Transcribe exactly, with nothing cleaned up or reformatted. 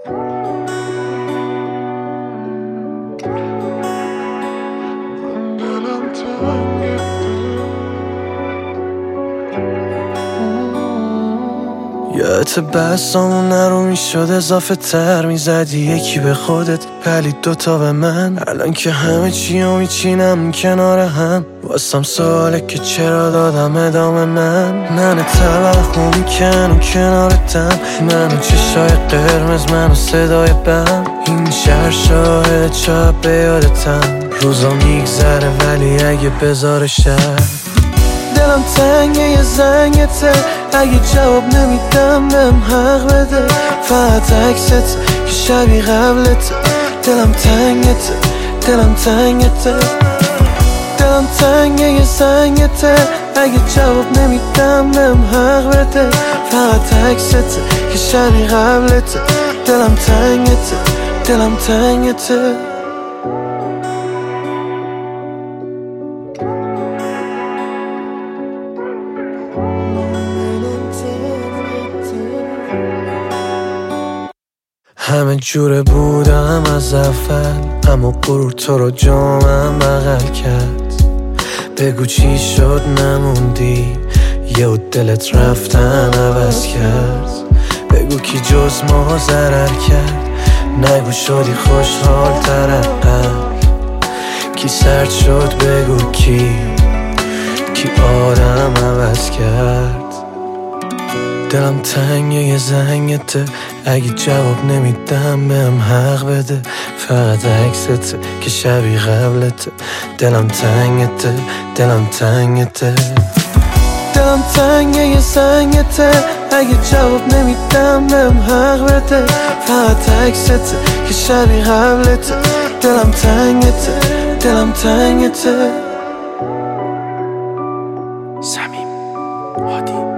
یادت بحثامون نرو میشد اضافه تر میزدی یکی به خودت پلید دوتا به من. الان که همه چیو میچینم کنار هم واسم سواله که چرا دادم ادامه من. منو توهم میکن و کنارتم، منو چشای قرمز، منو صدای بم. این شهر شاهد شب به یادتم، روزا میگذره ولی اگه بذاره شب. دلم تنگه یه زنگته، اگه جواب نمیدم بهم حق بده. فقط عکست که شبیه قبلته. دلم تنگته، دلم تنگته، دلم تنگه یه زنگته، اگه جواب نمیدم بهم حق بده. فقط عکست که شبیه قبلته. دلم تنگته، دلم تنگته. همه جوره بودم از اول، اما غرور تو رو جامم بغل کرد. بگو چی شد نموندی، یه دلت رفتن عوض کرد. بگو کی جز ما ضرر کرد، نگو شدی خوشحال تر از قبل. کی سرد شد بگو کی، کی آدم عوض کرد. دلم تنگه یه زنگته، اگه جواب نمیدم بهم حق بده. فقط عکسته که شبیه قبلته. دلم تنگته، دلم تنگته، دلم تنگه یه زنگته، اگه جواب نمیدم بهم حق بده. فقط عکسته که شبیه قبلته. دلم تنگته، دلم تنگته. صمیم هادی